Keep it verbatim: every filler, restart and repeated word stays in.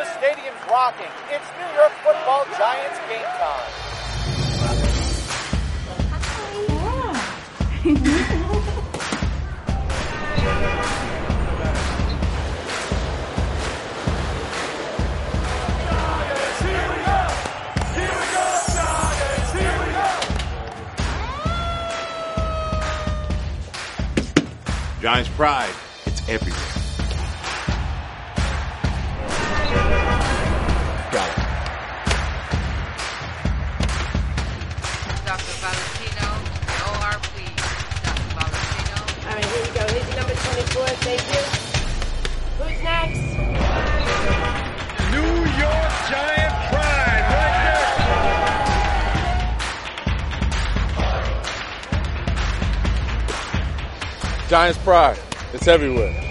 The stadium's rocking. It's New York Football Giants game time. Giants pride, it's everywhere. Got it. Doctor Valentino, O R, please. Doctor Valentino. All right, here we go. Here's your number twenty-four. Thank you. Who's next? New York Giant pride right there. Giants pride, it's everywhere.